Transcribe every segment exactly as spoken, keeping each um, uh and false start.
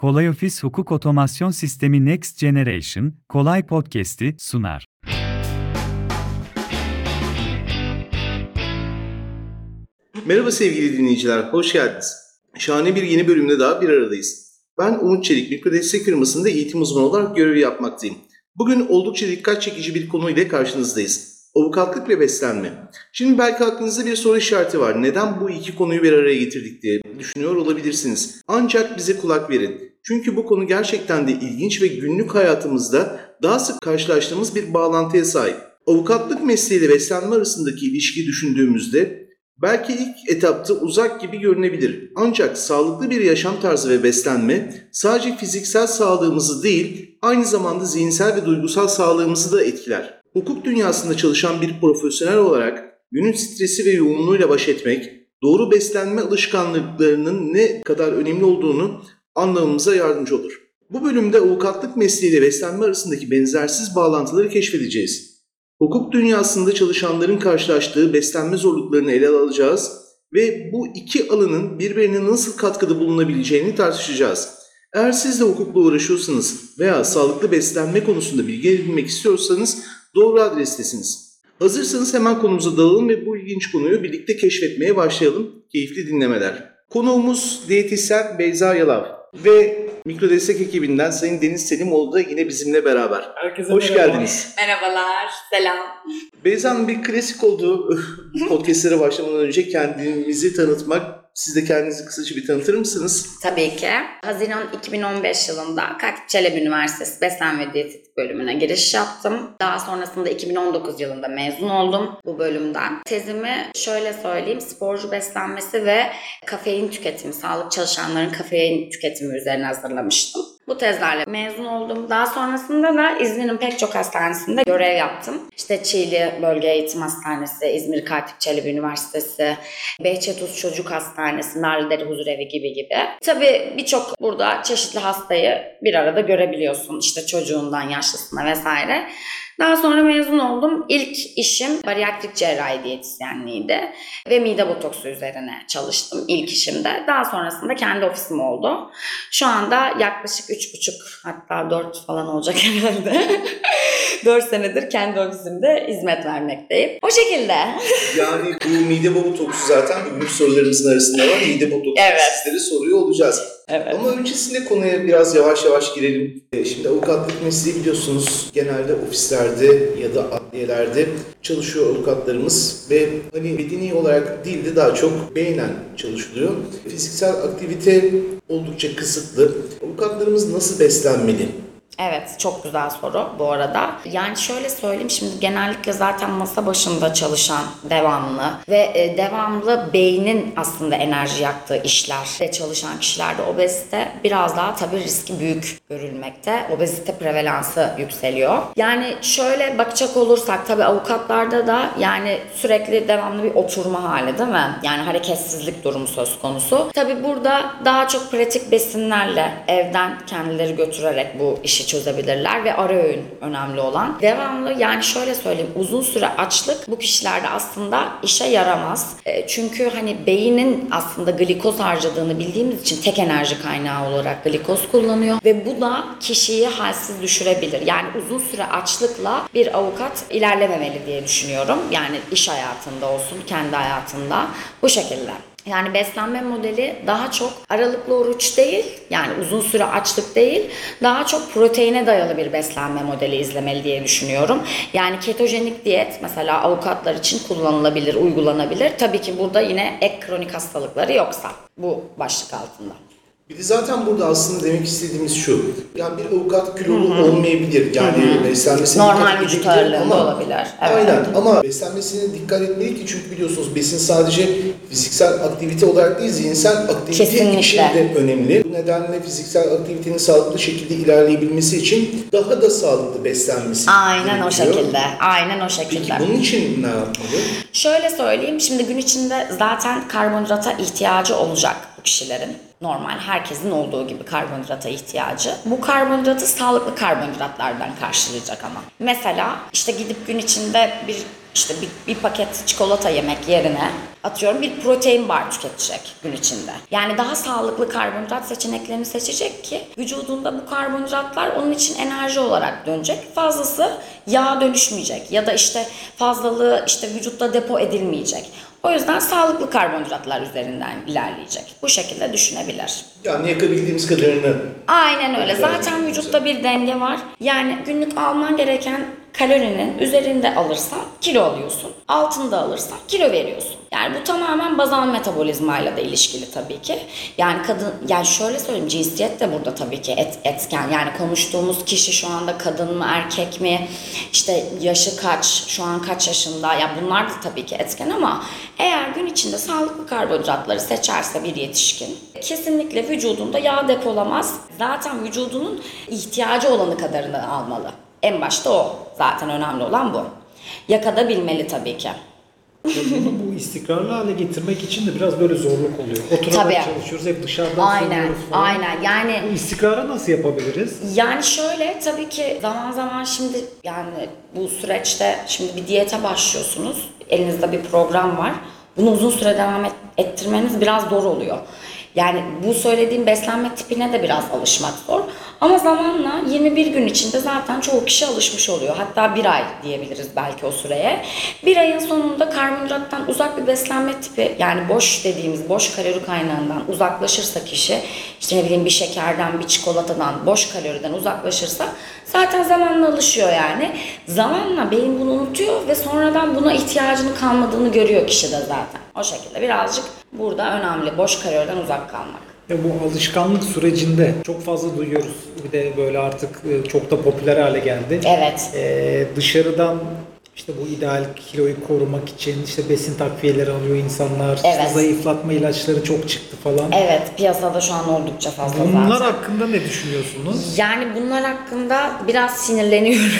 Kolay Ofis Hukuk Otomasyon Sistemi Next Generation, Kolay Podcast'i sunar. Merhaba sevgili dinleyiciler, hoş geldiniz. Şahane bir yeni bölümde daha bir aradayız. Ben Umut Çelik, Mikrodestek firmasında eğitim uzmanı olarak görev yapmaktayım. Bugün oldukça dikkat çekici bir konu ile karşınızdayız. Avukatlık ve beslenme. Şimdi belki aklınızda bir soru işareti var. Neden bu iki konuyu bir araya getirdik diye düşünüyor olabilirsiniz. Ancak bize kulak verin. Çünkü bu konu gerçekten de ilginç ve günlük hayatımızda daha sık karşılaştığımız bir bağlantıya sahip. Avukatlık mesleği ile beslenme arasındaki ilişkiyi düşündüğümüzde belki ilk etapta uzak gibi görünebilir. Ancak sağlıklı bir yaşam tarzı ve beslenme sadece fiziksel sağlığımızı değil, aynı zamanda zihinsel ve duygusal sağlığımızı da etkiler. Hukuk dünyasında çalışan bir profesyonel olarak günün stresi ve yoğunluğuyla baş etmek, doğru beslenme alışkanlıklarının ne kadar önemli olduğunu anlamamıza yardımcı olur. Bu bölümde avukatlık mesleği ile beslenme arasındaki benzersiz bağlantıları keşfedeceğiz. Hukuk dünyasında çalışanların karşılaştığı beslenme zorluklarını ele alacağız ve bu iki alanın birbirine nasıl katkıda bulunabileceğini tartışacağız. Eğer siz de hukukla uğraşıyorsanız veya sağlıklı beslenme konusunda bilgi edinmek istiyorsanız doğru adrestesiniz. Hazırsanız hemen konumuza dalalım ve bu ilginç konuyu birlikte keşfetmeye başlayalım. Keyifli dinlemeler. Konuğumuz diyetisyen Beyza Yalav ve Mikrodestek ekibinden Sayın Deniz Selimoğlu da yine bizimle beraber. Herkese hoş merhaba. geldiniz. Merhabalar, selam. Beyza Hanım, bir klasik oldu podcastlere başlamadan önce kendinizi tanıtmak. Siz de kendinizi kısaca bir tanıtır mısınız? Tabii ki. Haziran iki bin on beş yılında Kalkip Çelebi Üniversitesi Beslenme ve Diyetetik bölümüne giriş yaptım. Daha sonrasında iki bin on dokuz yılında mezun oldum bu bölümden. Tezimi şöyle söyleyeyim, sporcu beslenmesi ve kafein tüketimi, sağlık çalışanların kafein tüketimi üzerine hazırlamıştım. Bu tezlerle mezun oldum. Daha sonrasında da İzmir'in pek çok hastanesinde görev yaptım. İşte Çiğli Bölge Eğitim Hastanesi, İzmir Kalkip Çelebi Üniversitesi, Behçetuz Çocuk Hastanesi, Narlıdere Huzurevi gibi gibi. Tabii birçok burada çeşitli hastayı bir arada görebiliyorsun. İşte çocuğundan yaşlısına vesaire. Daha sonra mezun oldum. İlk işim bariyatrik cerrahi diyetisyenliğiydi ve mide botoksu üzerine çalıştım ilk işimde. Daha sonrasında kendi ofisim oldu. Şu anda yaklaşık üç buçuk hatta dört falan olacak herhalde. dört senedir kendi ofisimde hizmet vermekteyim. O şekilde. Yani bu mide botoksu zaten bugün sorularımızın arasında var. Mide botoksu evet. sizlere soruyor olacağız. Evet. Ama öncesinde konuya biraz yavaş yavaş girelim. Şimdi avukatlık mesleği biliyorsunuz genelde ofislerde ya da adliyelerde çalışıyor avukatlarımız ve hani bedeni olarak değil de daha çok beynen çalışılıyor. Fiziksel aktivite oldukça kısıtlı. Avukatlarımız nasıl beslenmeli? Evet, çok güzel soru bu arada. Yani şöyle söyleyeyim, şimdi genellikle zaten masa başında çalışan devamlı ve e, devamlı beynin aslında enerji yaktığı işlerde çalışan kişilerde obezite biraz daha tabii riski büyük görülmekte. Obezite prevalansı yükseliyor. Yani şöyle bakacak olursak tabii avukatlarda da yani sürekli devamlı bir oturma hali değil mi? Yani hareketsizlik durumu söz konusu. Tabii burada daha çok pratik besinlerle evden kendileri götürerek bu işi çözebilirler ve ara öğün önemli olan. Devamlı yani şöyle söyleyeyim, uzun süre açlık bu kişilerde aslında işe yaramaz. E, çünkü hani beynin aslında glikoz harcadığını bildiğimiz için tek enerji kaynağı olarak glikoz kullanıyor ve bu da kişiyi halsiz düşürebilir. Yani uzun süre açlıkla bir avukat ilerlememeli diye düşünüyorum. Yani iş hayatında olsun, kendi hayatında bu şekilde. Yani beslenme modeli daha çok aralıklı oruç değil, yani uzun süre açlık değil, daha çok proteine dayalı bir beslenme modeli izlemeli diye düşünüyorum. Yani ketojenik diyet mesela avukatlar için kullanılabilir, uygulanabilir. Tabii ki burada yine ek kronik hastalıkları yoksa bu başlık altında. Bir de zaten burada aslında demek istediğimiz şu. Yani bir avukat kilolu Hı-hı. olmayabilir. Yani Hı-hı. beslenmesine normal vücut ağırlığında olabilir. Evet. Aynen ama beslenmesine dikkat etmeli ki çünkü biliyorsunuz besin sadece fiziksel aktivite olarak değil zihinsel aktivite için de önemli. Bu nedenle fiziksel aktivitenin sağlıklı şekilde ilerleyebilmesi için daha da sağlıklı beslenmesi Aynen o şekilde. Aynen o şekilde. Peki bunun için ne yapmalı? Şöyle söyleyeyim, şimdi gün içinde zaten karbonhidrata ihtiyacı olacak bu kişilerin. Normal herkesin olduğu gibi karbonhidrata ihtiyacı. Bu karbonhidratı sağlıklı karbonhidratlardan karşılayacak ama. Mesela işte gidip gün içinde bir işte bir, bir paket çikolata yemek yerine atıyorum bir protein bar tüketecek gün içinde. Yani daha sağlıklı karbonhidrat seçeneklerini seçecek ki vücudunda bu karbonhidratlar onun için enerji olarak dönecek. Fazlası yağa dönüşmeyecek ya da işte fazlalığı işte vücutta depo edilmeyecek. O yüzden sağlıklı karbonhidratlar üzerinden ilerleyecek. Bu şekilde düşünebilir. Yani yakabildiğimiz kadarını. Aynen öyle. Zaten vücutta bir denge var. Yani günlük alman gereken kalorinin üzerinde alırsan kilo alıyorsun. Altında alırsan kilo veriyorsun. Yani bu tamamen bazal metabolizmayla da ilişkili tabii ki. Yani kadın, yani şöyle söyleyeyim, cinsiyet de burada tabii ki et, etken. Yani konuştuğumuz kişi şu anda kadın mı erkek mi, işte yaşı kaç, şu an kaç yaşında, ya bunlar da tabii ki etken ama eğer gün içinde sağlıklı karbonhidratları seçerse bir yetişkin kesinlikle vücudunda yağ depolamaz. Zaten vücudunun ihtiyacı olanı kadarını almalı. En başta o. Zaten önemli olan bu. Yakadabilmeli tabii ki. Bunu bu istikrarlı hale getirmek için de biraz böyle zorluk oluyor. Oturarak Tabii. çalışıyoruz, hep dışarıdan Aynen, söylüyoruz falan. aynen. Yani Bu istikrarı nasıl yapabiliriz? Yani şöyle, tabii ki zaman zaman şimdi yani bu süreçte şimdi bir diyete başlıyorsunuz. Elinizde bir program var. Bunu uzun süre devam et, ettirmeniz biraz zor oluyor. Yani bu söylediğim beslenme tipine de biraz alışmak zor. Ama zamanla yirmi bir gün içinde zaten çoğu kişi alışmış oluyor. Hatta bir ay diyebiliriz belki o süreye. Bir ayın sonunda karbonhidrattan uzak bir beslenme tipi, yani boş dediğimiz boş kalori kaynağından uzaklaşırsa kişi, işte ne bileyim bir şekerden, bir çikolatadan, boş kaloriden uzaklaşırsa zaten zamanla alışıyor yani. Zamanla beyin bunu unutuyor ve sonradan buna ihtiyacının kalmadığını görüyor kişi de zaten. O şekilde birazcık burada önemli boş kaloriden uzak kalmak. Ya bu alışkanlık sürecinde çok fazla duyuyoruz. Bir de böyle artık e, çok da popüler hale geldi. Evet. Ee, dışarıdan işte bu ideal kiloyu korumak için işte besin takviyeleri alıyor insanlar. Evet. İşte zayıflatma ilaçları çok çıktı falan. Evet, piyasada şu an oldukça fazla Bunlar zaten. hakkında ne düşünüyorsunuz? Yani bunlar hakkında biraz sinirleniyorum.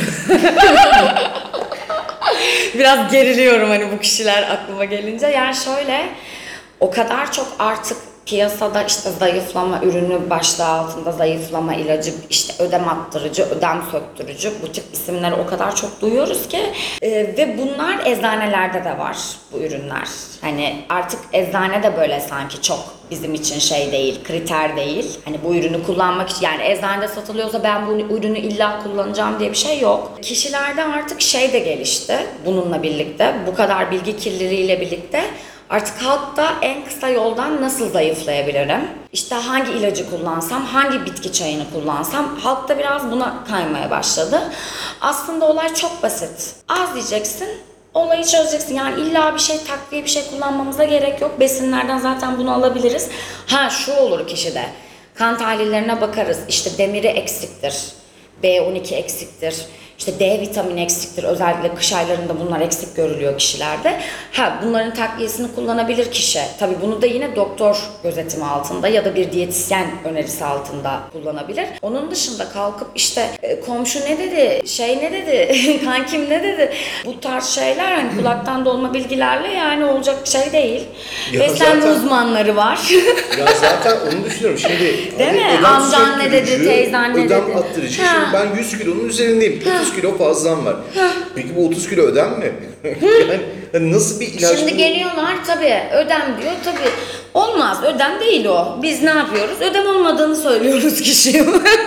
Biraz geriliyorum hani bu kişiler aklıma gelince. Yani şöyle, o kadar çok artık piyasada işte zayıflama ürünü başlığı altında zayıflama ilacı, işte ödem attırıcı, ödem söktürücü, bu tip isimleri o kadar çok duyuyoruz ki e, ve bunlar eczanelerde de var bu ürünler. Hani artık eczane de böyle sanki çok bizim için şey değil, kriter değil. Hani bu ürünü kullanmak için, yani eczanede satılıyorsa ben bu ürünü illa kullanacağım diye bir şey yok. Kişilerde artık şey de gelişti bununla birlikte, bu kadar bilgi kirliliğiyle birlikte. Artık halkta en kısa yoldan nasıl zayıflayabilirim? İşte hangi ilacı kullansam, hangi bitki çayını kullansam, halkta biraz buna kaymaya başladı. Aslında olay çok basit. Az diyeceksin, olayı çözeceksin. Yani illa bir şey, takviye bir şey kullanmamıza gerek yok. Besinlerden zaten bunu alabiliriz. Ha şu olur kişide, kan tahlillerine bakarız. İşte demiri eksiktir, B on iki eksiktir. İşte D vitamini eksiktir. Özellikle kış aylarında bunlar eksik görülüyor kişilerde. Ha, bunların takviyesini kullanabilir kişi. Tabii bunu da yine doktor gözetimi altında ya da bir diyetisyen önerisi altında kullanabilir. Onun dışında kalkıp işte komşu ne dedi, şey ne dedi, kankim ne dedi. Bu tarz şeyler hani kulaktan dolma bilgilerle yani olacak şey değil. Ya beslenme zaten, uzmanları var. Ya zaten onu düşünüyorum. Şimdi değil mi? ödem Amcan ne dedi, söktürücü, teyzen ne ödem dedi. attırıcı. Ha. Şimdi ben yüz kilonun üzerindeyim. otuz kilo fazlam var. Peki bu otuz kilo ödem mi? yani, yani nasıl bir ilaç Şimdi bu? geliyorlar tabii ödem diyor, tabii olmaz, ödem değil o. Biz ne yapıyoruz? Ödem olmadığını söylüyoruz kişiye.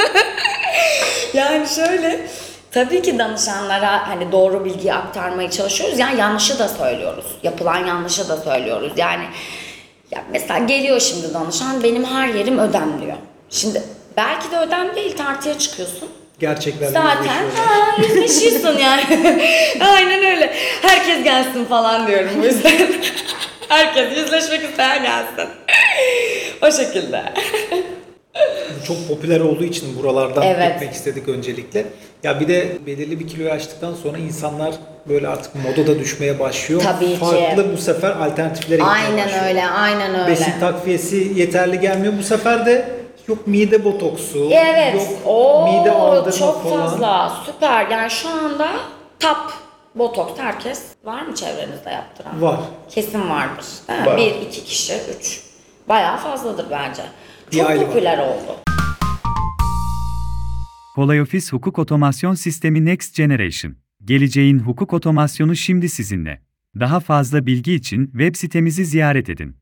Yani şöyle, tabii ki danışanlara hani doğru bilgiyi aktarmaya çalışıyoruz. Yani yanlışı da söylüyoruz. Yapılan yanlışı da söylüyoruz. Yani ya mesela geliyor şimdi danışan, benim her yerim ödem diyor. Şimdi belki de ödem değil, tartıya çıkıyorsun. Gerçeklerle Zaten ha, yüzleşiyorsun yani. Aynen öyle. Herkes gelsin falan diyorum bu yüzden. Herkes yüzleşmek isteyen gelsin. O şekilde. Bu çok popüler olduğu için buralardan Evet. gitmek istedik öncelikle. Ya bir de belirli bir kiloyu aştıktan sonra insanlar böyle artık moda da düşmeye başlıyor. Tabii ki. Farklı bu sefer alternatiflere gitmeye Aynen başlıyor. öyle, aynen öyle. Besin takviyesi yeterli gelmiyor. Bu sefer de yok mide botoksu, Evet. yok Oo, mide aldırma çok falan. fazla. Süper. Yani şu anda tap botoks herkes var mı çevrenizde yaptıran? Var. Kesin vardır. Değil mi? Var. Bir, iki kişi, üç. Bayağı fazladır bence. Bir Çok aile var. popüler oldu. Kolay Ofis Hukuk Otomasyon Sistemi Next Generation. Geleceğin hukuk otomasyonu şimdi sizinle. Daha fazla bilgi için web sitemizi ziyaret edin.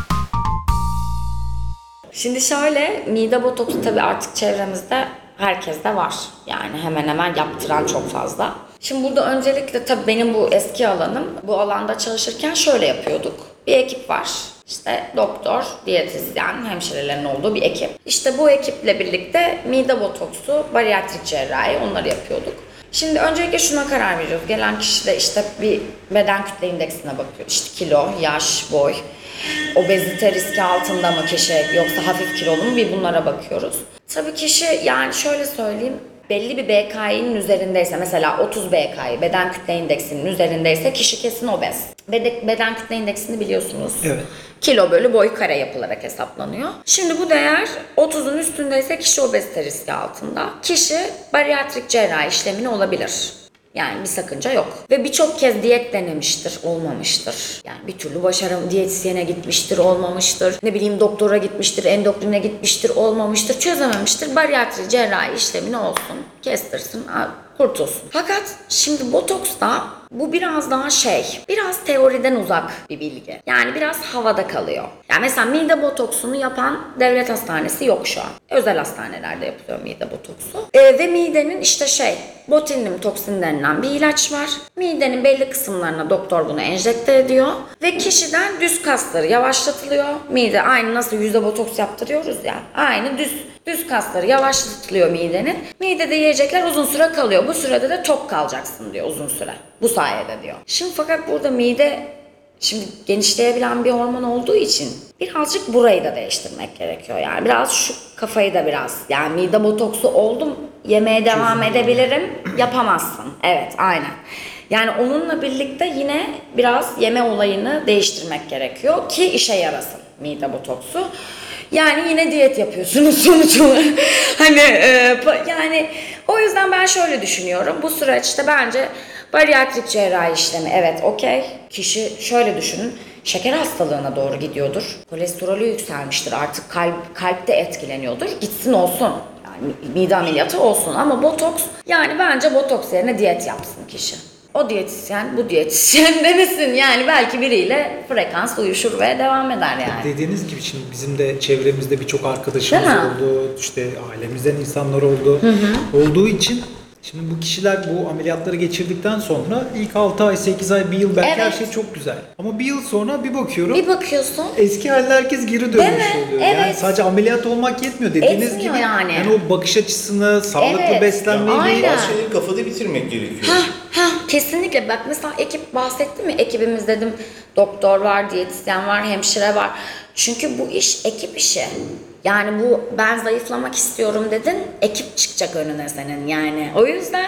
Şimdi şöyle, mide botoksu tabii artık çevremizde herkeste var. Yani hemen hemen yaptıran çok fazla. Şimdi burada öncelikle tabii benim bu eski alanım, bu alanda çalışırken şöyle yapıyorduk. Bir ekip var. İşte doktor, diyetisyen, hemşirelerin olduğu bir ekip. İşte bu ekiple birlikte mide botoksu, bariyatrik cerrahi onları yapıyorduk. Şimdi öncelikle şuna karar veriyoruz. Gelen kişi de işte bir beden kütle indeksine bakıyor. İşte kilo, yaş, boy, obezite riski altında mı kişi yoksa hafif kilolu mu, bir bunlara bakıyoruz. Tabii kişi, yani şöyle söyleyeyim, belli bir B K I'nin üzerindeyse, mesela otuz B K I beden kütle indeksinin üzerindeyse kişi kesin obez. Beden, beden kütle indeksini biliyorsunuz. Evet. Kilo bölü boy kare yapılarak hesaplanıyor. Şimdi bu değer otuzun üstündeyse kişi obezite riski altında. Kişi bariyatrik cerrahi işlemini olabilir. Yani bir sakınca yok. Ve birçok kez diyet denemiştir, olmamıştır. Yani bir türlü başarım, diyetisyene gitmiştir, olmamıştır. Ne bileyim doktora gitmiştir, endokrine gitmiştir, olmamıştır, çözememiştir. Bariyatrik cerrahi işlemini olsun, kestirsin, kurtulsun. Fakat şimdi botoksta bu biraz daha şey, biraz teoriden uzak bir bilgi. Yani biraz havada kalıyor. Yani mesela mide botoksunu yapan devlet hastanesi yok şu an. Özel hastanelerde yapılıyor mide botoksu. Ee, ve midenin işte şey, botulinum toksin denilen bir ilaç var. Midenin belli kısımlarına doktor bunu enjekte ediyor. Ve kişiden düz kasları yavaşlatılıyor. Mide aynı nasıl yüzde botoks yaptırıyoruz ya. Aynı düz Düz kasları yavaşlatılıyor midenin. Midede yiyecekler uzun süre kalıyor. Bu sürede de tok kalacaksın diyor uzun süre. Bu sayede diyor. Şimdi fakat burada mide şimdi genişleyebilen bir hormon olduğu için birazcık burayı da değiştirmek gerekiyor. Yani biraz şu kafayı da biraz. Yani mide botoksu oldum, yemeye devam edebilirim. Yapamazsın. Evet, aynen. Yani onunla birlikte yine biraz yeme olayını değiştirmek gerekiyor ki işe yarasın mide botoksu. Yani yine diyet yapıyorsunuz sonuç olarak. Hani e, yani o yüzden ben şöyle düşünüyorum. Bu süreçte bence bariyatrik cerrahi işlemi evet okey. Kişi şöyle düşünün. Şeker hastalığına doğru gidiyordur. Kolesterolü yükselmiştir. Artık kalp, kalpte etkileniyordur. Gitsin olsun. Yani mide ameliyatı olsun ama botoks, yani bence botoks yerine diyet yapsın kişi. O diyetisyen, bu diyetisyen denesin. Yani belki biriyle frekans uyuşur ve devam eder yani. Dediğiniz gibi şimdi bizim de çevremizde birçok arkadaşımız Değil mi? oldu. İşte ailemizden insanlar oldu. Hı hı. Olduğu için şimdi bu kişiler bu ameliyatları geçirdikten sonra ilk altı ay, sekiz ay, bir yıl belki Evet. her şey çok güzel. Ama bir yıl sonra bir bakıyorum. Bir bakıyorsun. Eski haline herkes geri dönmüş Değil mi? oluyor. Yani Evet. sadece ameliyat olmak yetmiyor. Dediğiniz Etmiyor gibi yani. yani o bakış açısını, sağlıklı Evet. beslenmeyi Aynen. Bazı şeyleri kafada bitirmek gerekiyor. Ha, ha, kesinlikle. Bak mesela ekip bahsetti mi? Ekibimiz dedim, doktor var, diyetisyen var, hemşire var. Çünkü bu iş ekip işi. Yani bu ben zayıflamak istiyorum dedin, ekip çıkacak önüne senin yani. O yüzden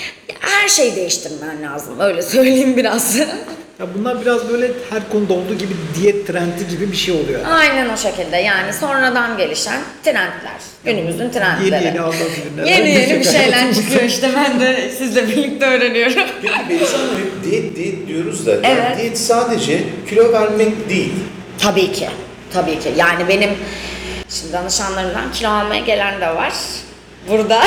her şeyi değiştirmen lazım. Öyle söyleyeyim biraz. Ya bunlar biraz böyle her konuda olduğu gibi diyet trendi gibi bir şey oluyor. Aynen o şekilde. Yani sonradan gelişen trendler. Günümüzün trendleri. Yeni yeni anlatılır. Yeni yeni bir şeyler çıkıyor işte, ben de sizle birlikte öğreniyorum. Peki Beyza Hanım, hep diyet diyet diyoruz da yani Evet. diyet sadece kilo vermek değil. Tabii ki. Tabii ki. Yani benim şimdi danışanlarımdan kilo almaya gelen de var. Burada.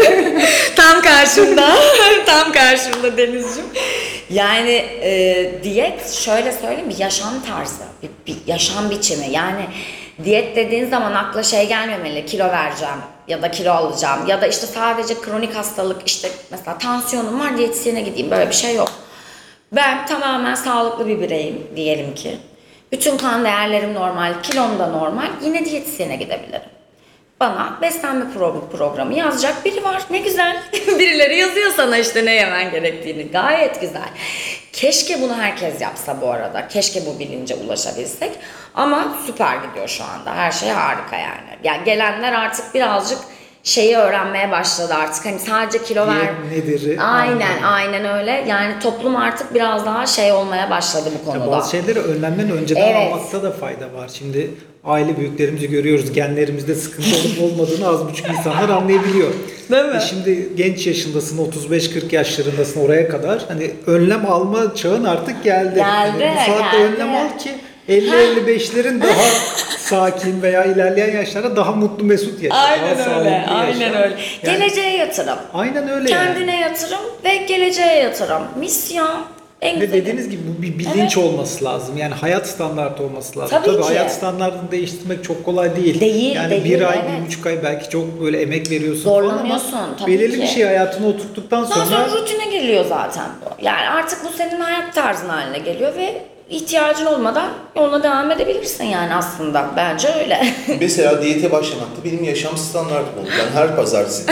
Tam karşımda. Tam karşımda Denizciğim. Yani e, diyet şöyle söyleyeyim, bir yaşam tarzı. Bir, bir yaşam biçimi. Yani diyet dediğin zaman akla şey gelmemeli. Kilo vereceğim ya da kilo alacağım ya da işte sadece kronik hastalık, işte mesela tansiyonum var diyetisyene gideyim, böyle bir şey yok. Ben tamamen sağlıklı bir bireyim diyelim ki. Bütün kan değerlerim normal, kilom da normal. Yine diyetisyene gidebilirim. Bana beslenme pro- programı yazacak biri var. Ne güzel. Birileri yazıyor sana işte ne yemen gerektiğini. Gayet güzel. Keşke bunu herkes yapsa bu arada. Keşke bu bilince ulaşabilsek. Ama süper gidiyor şu anda. Her şey harika yani. Yani gelenler artık birazcık şeyi öğrenmeye başladı artık. Hani sadece kilo ver. Diyet nedir? Aynen, aynen öyle. Yani toplum artık biraz daha şey olmaya başladı bu Ya konuda. bazı şeyleri önlemden önceden Evet. almakta da fayda var. Şimdi aile büyüklerimizi görüyoruz. Genlerimizde sıkıntı olup olmadığını az buçuk insanlar anlayabiliyor. Değil mi? E şimdi genç yaşındasın, otuz beş kırk yaşlarındasın, oraya kadar hani önlem alma çağın artık geldi. Geldi, Yani bu saatte geldi. önlem al ki elli elli beşlerin daha sakin veya ilerleyen yaşlarda daha mutlu mesut yaşar. Daha Aynen sağlıklı öyle, yaşar. aynen öyle. Yani- Geleceğe yatırım. Aynen öyle Kendine yani. yatırım ve geleceğe yatırım. Misyon. En Ve güzeli. dediğiniz gibi bu bir bilinç Evet. olması lazım. Yani hayat standartı olması lazım. Tabii ki. hayat standartını değiştirmek çok kolay değil. Değil, Yani değil, bir ay, evet. bir buçuk ay belki çok böyle emek veriyorsun falan Zorlanıyorsun, ama tabii belirli ki. bir şey hayatına oturttuktan Daha sonra sonra rutine geliyor zaten bu. Yani artık bu senin hayat tarzın haline geliyor ve ihtiyacın olmadan yoluna devam edebilirsin yani aslında. Bence öyle. Mesela diyete başlamak da benim yaşam standartım oldu. Ben her pazartesi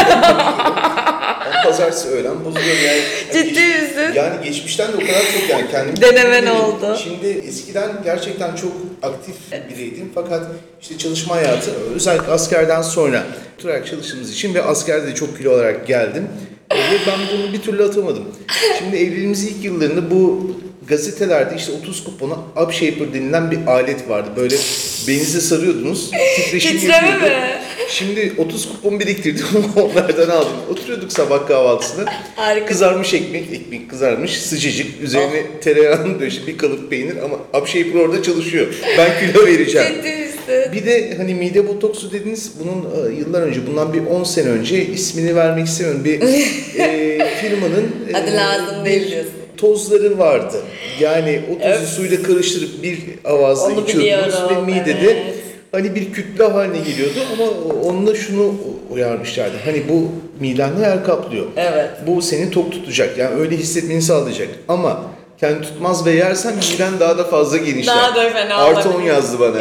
her pazartesi öğlen bozuluyorum yani. Ciddi Geç- misin? Yani geçmişten de o kadar çok yani kendim Denemen bilmiyorum. oldu. Şimdi eskiden gerçekten çok aktif biriydim fakat işte çalışma hayatı özellikle askerden sonra oturarak çalıştığımız için ve askerde de çok kilo olarak geldim. Ve ben bunu bir türlü atamadım. Şimdi evliliğimizin ilk yıllarında bu gazetelerde işte otuz kupona Upshaper denilen bir alet vardı. Böyle belinize sarıyordunuz. Titreşim Titreme yapıyordu. mi? Şimdi otuz kupon biriktirdim onlardan aldım. Oturuyorduk sabah kahvaltısında. Harika. Kızarmış ekmek, ekmek kızarmış sıcacık. Üzerine tereyağını döşe bir kalıp peynir ama Upshaper orada çalışıyor. Ben kilo vereceğim. Ciddi misin? Bir de hani mide botoksu dediniz bunun e, yıllar önce bundan bir on sene önce ismini vermek istemiyorum bir e, firmanın e, Hadi lazım bir değil diyorsun. tozları vardı. Yani o tozu Öf. suyla karıştırıp bir avazda Onu içiyordunuz ve biliyorum, midede evet. hani bir kütle haline geliyordu ama onunla şunu uyarmışlardı. Hani bu midende yer kaplıyor. Evet. Bu seni tok tutacak. Yani öyle hissetmeni sağlayacak. Ama kendi tutmaz ve yersen miden daha da fazla genişler. Daha da fena Artı on olabilir. yazdı bana.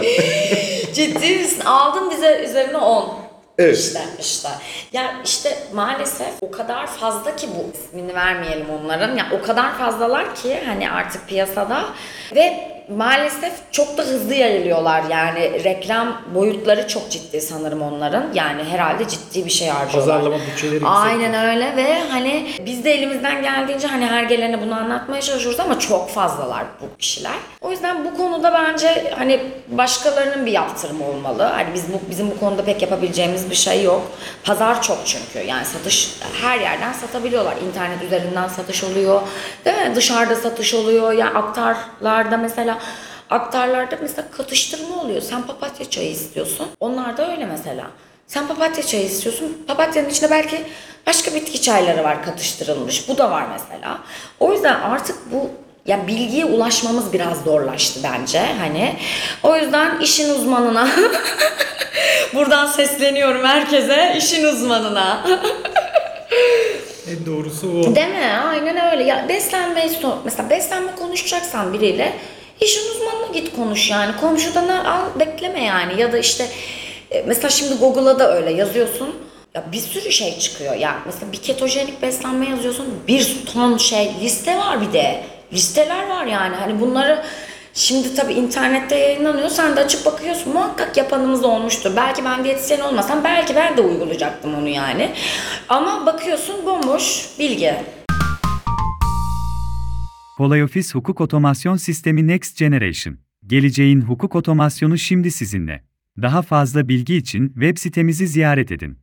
Ciddi misin? Aldın bize üzerine on. Evet. İşte işte. Ya işte maalesef o kadar fazla ki bu ismini vermeyelim onların. Ya o kadar fazlalar ki hani artık piyasada ve maalesef çok da hızlı yayılıyorlar. Yani reklam boyutları çok ciddi sanırım onların. Yani herhalde ciddi bir şey harcıyorlar. pazarlama bütçeleri yüksek. Aynen öyle ve hani biz de elimizden geldiğince hani her gelene bunu anlatmaya çalışıyoruz ama çok fazlalar bu kişiler. O yüzden bu konuda bence hani başkalarının bir yaptırımı olmalı. Hani biz bu bizim bu konuda pek yapabileceğimiz bir şey yok. Pazar çok çünkü. Yani satış her yerden satabiliyorlar. İnternet üzerinden satış oluyor. Değil mi? Dışarıda satış oluyor. Yani aktarlarda mesela aktarlarda mesela katıştırma oluyor. Sen papatya çayı istiyorsun. Onlar da öyle mesela. Sen papatya çayı istiyorsun. Papatyanın içinde belki başka bitki çayları var katıştırılmış. Bu da var mesela. O yüzden artık bu ya bilgiye ulaşmamız biraz zorlaştı bence hani. O yüzden işin uzmanına buradan sesleniyorum herkese, işin uzmanına. En doğrusu o. Değil mi? Aynen öyle. Ya beslenmeyi sor. Mesela beslenme konuşacaksan biriyle işin uzmanına git konuş yani. Komşudan al bekleme yani. Ya da işte e, mesela şimdi Google'a da öyle yazıyorsun. Ya bir sürü şey çıkıyor. Ya mesela bir ketojenik beslenme yazıyorsun. Bir ton şey liste var bir de. Listeler var yani. Hani bunları şimdi tabii internette yayınlanıyor. Sen de açıp bakıyorsun. Muhakkak yapanımız olmuştur. Belki ben diyetisyen olmasam belki ben de uygulayacaktım onu yani. Ama bakıyorsun bomboş bilgi. PolayOffice Hukuk Otomasyon Sistemi Next Generation. Geleceğin hukuk otomasyonu şimdi sizinle. Daha fazla bilgi için web sitemizi ziyaret edin.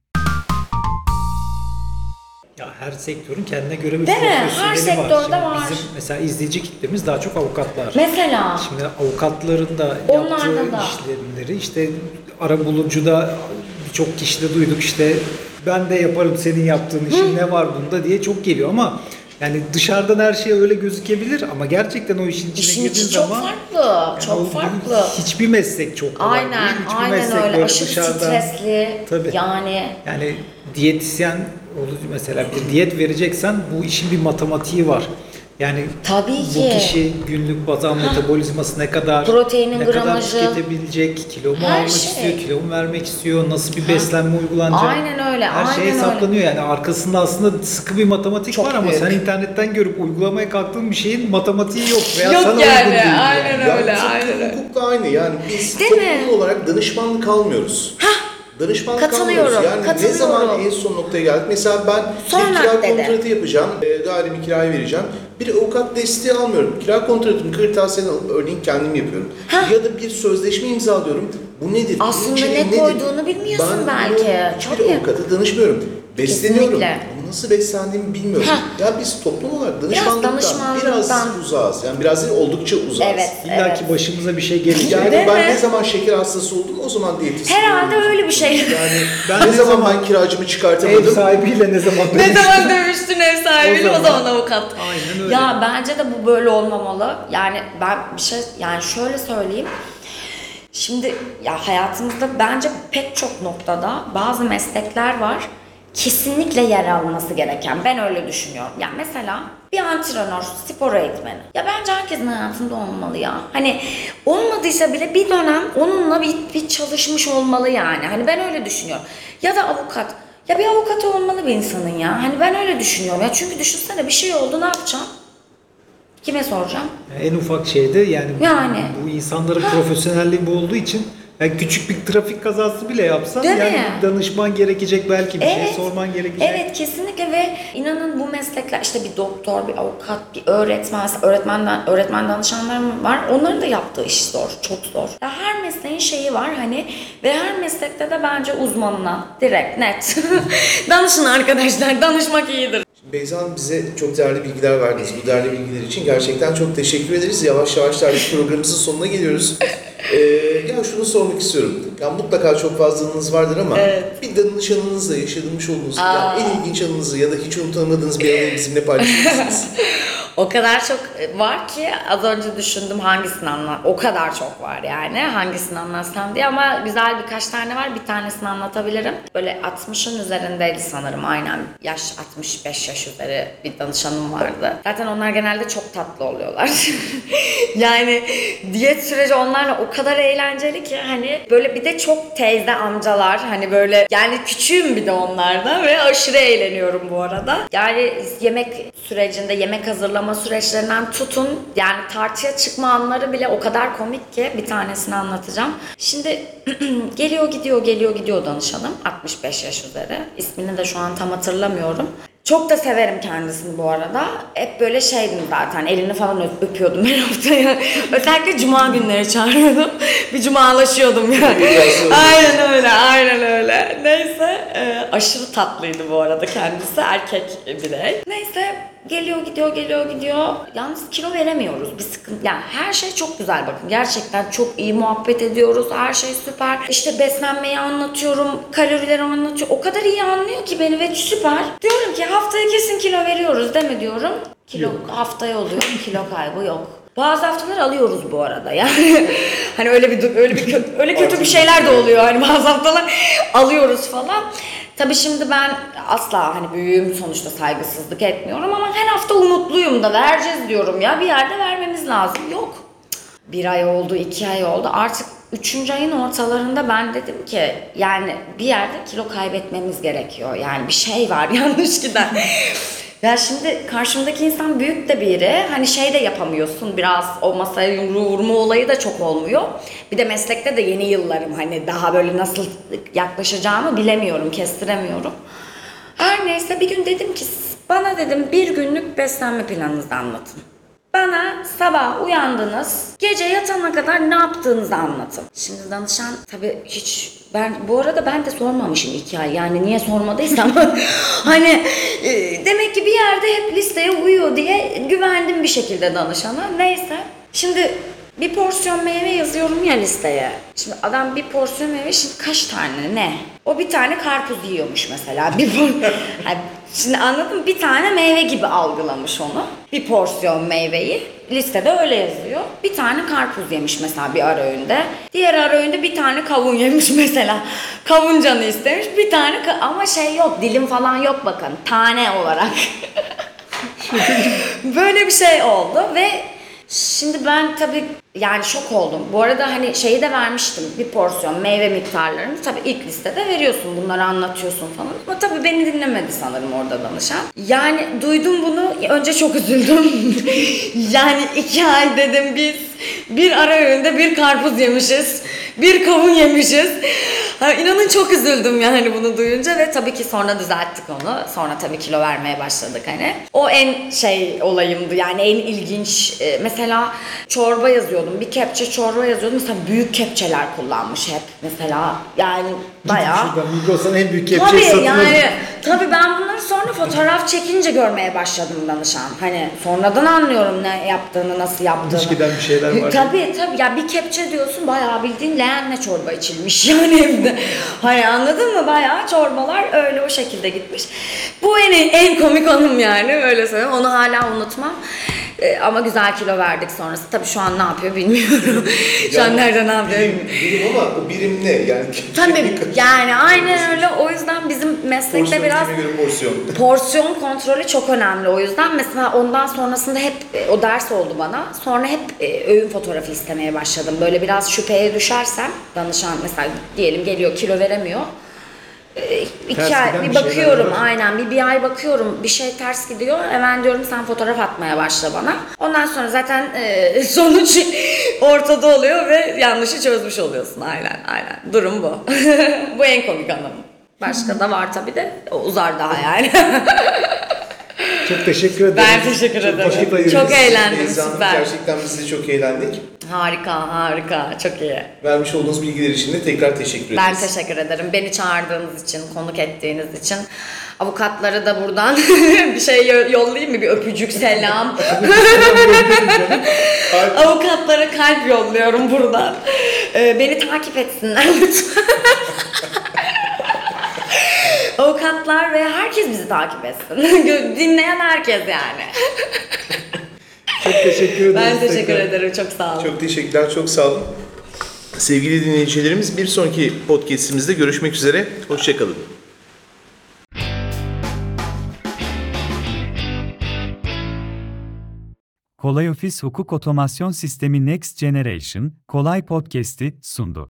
Ya her sektörün kendine göre bir Değil mi? Her profesyoneli sektörde var. Şimdi var. Bizim mesela izleyici kitlemiz daha çok avukatlar. Mesela Şimdi avukatların da Onlarda yaptığı da. işlemleri işte arabulucuda birçok kişide duyduk işte ben de yaparım senin yaptığın işin ne var bunda diye çok geliyor ama yani dışarıdan her şey öyle gözükebilir ama gerçekten o işin içine işin girdiğin içi çok zaman farklı. yani Çok o- farklı. hiçbir meslek çok kolay Aynen, değil. Hiçbir aynen meslek öyle. böyle Aşırı dışarıdan stresli. Tabii. Yani yani diyetisyen olur mesela bir diyet vereceksen bu işin bir matematiği var. Yani Tabii bu ki. kişi günlük bazal metabolizması ne kadar, Proteinin ne kadar gramajı. tüketebilecek, kilo mu Her almak şey. istiyor, kilo mu vermek istiyor, nasıl bir beslenme uygulanacak. Aynen öyle, Her şey aynen hesaplanıyor yani arkasında aslında sıkı bir matematik Çok var ama büyük. sen internetten görüp uygulamaya kalktığın bir şeyin matematiği yok veya Yok sana yani, uygun değil. aynen yani. Ya öyle, tıpkı aynen öyle. hukuk da aynı yani biz Değil toplum mi? olarak danışmanlık almıyoruz. Danışmanlık Katılıyorum, almıyoruz. Yani ne katılıyorum. zaman en son noktaya geldik? Mesela ben Son bir kira maddede. kontratı yapacağım, e, dairemi kiraya vereceğim. Bir avukat desteği almıyorum. Kira kontratımı kırtasiyeden alıp örneğin kendim yapıyorum. Hah. Ya da bir sözleşme imzalıyorum. Bu nedir? Aslında İçeriği ne nedir? koyduğunu bilmiyorsun ben belki. bunu Çok bir iyi. avukata danışmıyorum. Besleniyorum. Kesinlikle. Bunu nasıl beslendiğimi bilmiyorum. Heh. Ya biz toplum olarak danışmanlıktan danışmanlıktan. biraz uzağız. Yani biraz değil, oldukça uzağız. Evet. İlla ki başımıza bir şey gelecek. Yani Değil ben mi? ne zaman şeker hastası oldum o zaman diyetisyen Herhalde oldum. öyle bir şey. Yani Ben ne ne zaman, zaman- ben kiracımı Ev çıkartamadım. sahibiyle ne zaman Ne dönüştük? zaman dövüştün ev sahibiyle O o zaman. zaman avukat. Aynen öyle. Ya bence de bu böyle olmamalı. Yani ben bir şey yani şöyle söyleyeyim. Şimdi ya hayatımızda bence pek çok noktada bazı meslekler var. Kesinlikle yer alması gereken. Ben öyle düşünüyorum. Yani mesela bir antrenör, spor eğitmeni. Ya bence herkesin hayatında olmalı ya. Hani olmadıysa bile bir dönem onunla bir, bir çalışmış olmalı yani. Hani ben öyle düşünüyorum. Ya da avukat. Ya bir avukat olmalı bir insanın ya. Hani ben öyle düşünüyorum ya. Çünkü düşünsene bir şey oldu, ne yapacağım? Kime soracağım? En ufak şeyde yani, Yani. bu insanların profesyonelliği bu olduğu için yani küçük bir trafik kazası bile yapsan Değil yani mi? bir danışman gerekecek, belki bir şey Evet. sorman gerekecek. Evet, kesinlikle. Ve inanın bu meslekler, işte bir doktor, bir avukat, bir öğretmen, öğretmenden öğretmen danışanlarım var. Onların da yaptığı iş zor, çok zor. Ya her mesleğin şeyi var hani ve her meslekte de bence uzmanına direkt net danışın arkadaşlar. Danışmak iyidir. Beyza Hanım, bize çok değerli bilgiler verdiniz. Bu değerli bilgiler için gerçekten çok teşekkür ederiz. Yavaş yavaş da programımızın sonuna geliyoruz. Ee, ya şunu sormak istiyorum. Ya mutlaka çok fazla anınız vardır ama Evet. bir danışanınızla yaşamış olduğunuz Aa. yani en ilginç anınızı ya da hiç unutamadığınız bir anıyı bizimle paylaşır mısınız? O kadar çok var ki az önce düşündüm hangisini anlat. O kadar çok var yani hangisini anlatsam diye, ama güzel birkaç tane var. Bir tanesini anlatabilirim. Böyle altmışın üzerindeydi sanırım, aynen. Yaş altmış beş yaş üzeri bir danışanım vardı. Zaten onlar genelde çok tatlı oluyorlar. Yani diyet süreci onlarla o kadar eğlenceli ki hani böyle, bir de çok teyze amcalar hani böyle, yani küçüğüm bir de onlarda ve aşırı eğleniyorum bu arada. Yani yemek sürecinde, yemek hazırlama süreçlerinden tutun yani tartıya çıkma anları bile o kadar komik ki bir tanesini anlatacağım. Şimdi geliyor gidiyor geliyor gidiyor danışanım, altmış beş yaş üzeri. İsmini de şu an tam hatırlamıyorum. Çok da severim kendisini bu arada. Hep böyle şeydim zaten, elini falan öp- öpüyordum her haftaya. Özellikle cuma günleri çağırıyordum. Bir cumalaşıyordum yani. Aynen öyle, aynen öyle. Neyse, e, aşırı tatlıydı bu arada kendisi, erkek birey. Neyse, geliyor gidiyor geliyor gidiyor. Yalnız kilo veremiyoruz, bir sıkıntı. Yani her şey çok güzel, bakın gerçekten çok iyi muhabbet ediyoruz. Her şey süper. İşte beslenmeyi anlatıyorum, kalorileri anlatıyorum. O kadar iyi anlıyor ki beni ve süper. Diyorum ki haftaya kesin kilo veriyoruz değil mi diyorum. Kilo haftaya oluyor, kilo kaybı yok. Bazı haftalar alıyoruz bu arada yani. Hani öyle bir öyle bir kö- öyle kötü bir şeyler de oluyor. Hani bazı haftalar alıyoruz falan. Tabii şimdi ben asla hani büyüğüm sonuçta, saygısızlık etmiyorum ama her hafta umutluyum da vereceğiz diyorum ya. Bir yerde vermemiz lazım. Yok. Bir ay oldu, iki ay oldu. Artık üçüncü ayın ortalarında ben dedim ki yani bir yerde kilo kaybetmemiz gerekiyor. Yani bir şey var yanlış giden. Ya şimdi karşımdaki insan büyük de biri, hani şey de yapamıyorsun, biraz o masaya yumruğu vurma olayı da çok olmuyor. Bir de meslekte de yeni yıllarım, hani daha böyle nasıl yaklaşacağımı bilemiyorum, kestiremiyorum. Her neyse bir gün dedim ki bana dedim bir günlük beslenme planınızı anlatın. Bana sabah uyandınız, gece yatana kadar ne yaptığınızı anlatın. Şimdi danışan tabii hiç, ben bu arada ben de sormamışım iki ay, yani niye sormadıysam hani e, demek ki bir yerde hep listeye uyuyor diye güvendim bir şekilde danışana. Neyse, şimdi bir porsiyon meyve yazıyorum ya listeye. Şimdi adam bir porsiyon meyve, şimdi kaç tane ne? O bir tane karpuz yiyormuş mesela. Bir por- yani şimdi anladın mı? Bir tane meyve gibi algılamış onu. Bir porsiyon meyveyi. Listede öyle yazıyor. Bir tane karpuz yemiş mesela bir ara öğünde. Diğer ara öğünde bir tane kavun yemiş mesela. Kavun canı istemiş. Bir tane ka- ama şey yok, dilim falan yok bakın. Tane olarak. Böyle bir şey oldu ve şimdi ben tabii yani şok oldum. Bu arada hani şeyi de vermiştim, bir porsiyon meyve miktarlarını tabii ilk listede veriyorsun, bunları anlatıyorsun falan. Ama tabii beni dinlemedi sanırım orada danışan. Yani duydum bunu, önce çok üzüldüm. Yani iki ay dedim biz bir ara öğünde bir karpuz yemişiz, bir kavun yemişiz. Ha, inanın çok üzüldüm yani bunu duyunca ve tabii ki sonra düzelttik onu. Sonra tabii kilo vermeye başladık hani. O en şey olayımdı yani, en ilginç. Ee, mesela çorba yazıyordum, bir kepçe çorba yazıyordum. Mesela büyük kepçeler kullanmış hep mesela, yani bayağı. Şuradan Migros'un en büyük kepçeyi Tabii satın yani, alın. tabii ben bunları sonra fotoğraf çekince görmeye başladım danışan. Hani sonradan anlıyorum ne yaptığını, nasıl yaptığını. İlişkiden bir şeyler var. Tabii tabii. Ya bir kepçe diyorsun, bayağı bildiğin leğenle çorba içilmiş yani evde. Hani anladın mı? Bayağı çorbalar öyle o şekilde gitmiş. Bu en en komik anım yani, öyle söyleyeyim. Onu hala unutmam. Ee, ama güzel kilo verdik sonrası. Tabii şu an ne yapıyor bilmiyorum. şu an nerede ne yapıyor birim, bilmiyorum. birim ama o birim ne? Yani Tabii yani aynen öyle. O yüzden bizim meslekte porsiyon biraz göre porsiyon. porsiyon kontrolü çok önemli. O yüzden mesela ondan sonrasında hep e, o ders oldu bana. Sonra hep e, öğün fotoğrafı istemeye başladım. Böyle biraz şüpheye düşersem danışan mesela diyelim geliyor, kilo veremiyor. E, iki Ters ay giden bir bir şeyler bakıyorum, var. aynen bir, bir ay bakıyorum, bir şey ters gidiyor. Hemen diyorum sen fotoğraf atmaya başla bana. Ondan sonra zaten e, sonuç ortada oluyor ve yanlışı çözmüş oluyorsun. Aynen aynen. Durum bu. Bu en komik anım. Başka da var tabii de. O uzar daha yani. Çok teşekkür ederim. Ben teşekkür ederim. vakit ayırdınız. Çok eğlendim, Beyza Hanım, süper. gerçekten biz de çok eğlendik. Harika, harika. Çok iyi. Vermiş olduğunuz bilgiler için de tekrar teşekkür ederiz. Ben teşekkür ederim. Beni çağırdığınız için, konuk ettiğiniz için. Avukatları da buradan bir şey yo- yollayayım mı? Bir öpücük, selam. Avukatlara kalp yolluyorum buradan. Ee, beni takip etsinler lütfen. Avukatlar ve herkes bizi takip etsin. Dinleyen herkes yani. Çok teşekkür ederim. Ben teşekkür ederim. Çok sağ olun. Çok teşekkürler, çok sağ olun. Sevgili dinleyicilerimiz, bir sonraki podcastimizde görüşmek üzere. Hoşçakalın. Kolay Ofis Hukuk Otomasyon Sistemi Next Generation, Kolay Podcast'i sundu.